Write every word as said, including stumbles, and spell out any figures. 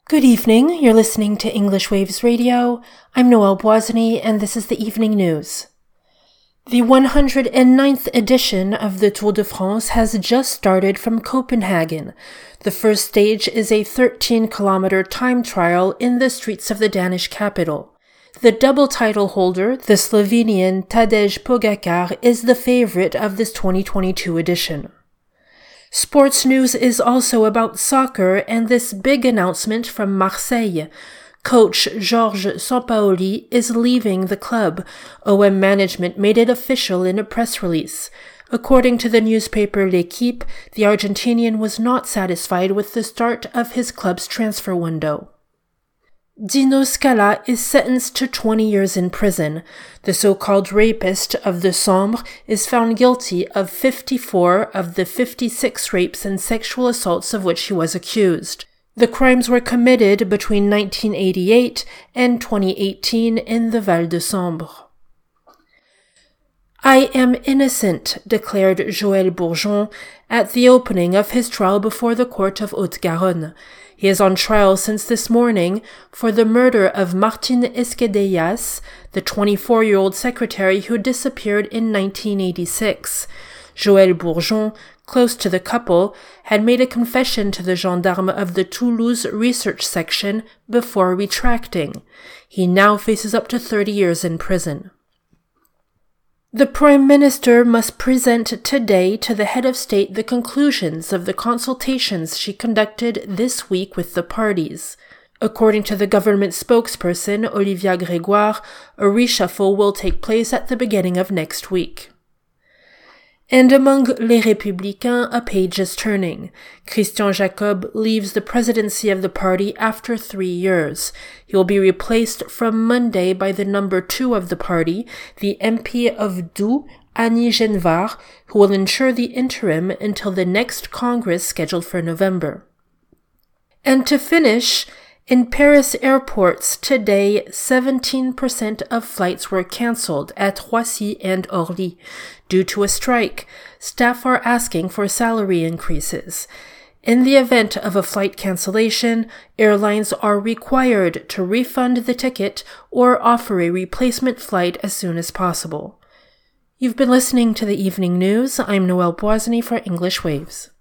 Good evening, you're listening to English Waves Radio. I'm Noelle Boisany, and this is the evening news. The one hundred ninth edition of the Tour de France has just started from Copenhagen. The first stage is a thirteen kilometer time trial in the streets of the Danish capital. The double title holder, the Slovenian Tadej Pogačar, is the favorite of this twenty twenty-two edition. Sports news is also about soccer and this big announcement from Marseille. Coach Georges Sampaoli is leaving the club. O M management made it official in a press release. According to the newspaper L'Équipe, the Argentinian was not satisfied with the start of his club's transfer window. Dino Scala is sentenced to twenty years in prison. The so-called rapist of the Sambre is found guilty of fifty-four of the fifty-six rapes and sexual assaults of which he was accused. The crimes were committed between nineteen eighty-eight and twenty eighteen in the Val de Sambre. I am innocent, declared Joël Bourgeon at the opening of his trial before the court of Haute-Garonne. He is on trial since this morning for the murder of Martin Esquedellas, the twenty-four-year-old secretary who disappeared in nineteen eighty-six. Joël Bourgeon, close to the couple, had made a confession to the gendarme of the Toulouse research section before retracting. He now faces up to thirty years in prison. The Prime Minister must present today to the head of state the conclusions of the consultations she conducted this week with the parties. According to the government spokesperson, Olivia Grégoire, a reshuffle will take place at the beginning of next week. And among Les Républicains, a page is turning. Christian Jacob leaves the presidency of the party after three years. He will be replaced from Monday by the number two of the party, the M P of Doubs, Annie Genevard, who will ensure the interim until the next Congress scheduled for November. And to finish, in Paris airports today, seventeen percent of flights were cancelled at Roissy and Orly. Due to a strike, staff are asking for salary increases. In the event of a flight cancellation, airlines are required to refund the ticket or offer a replacement flight as soon as possible. You've been listening to the evening news. I'm Noelle Boisany for English Waves.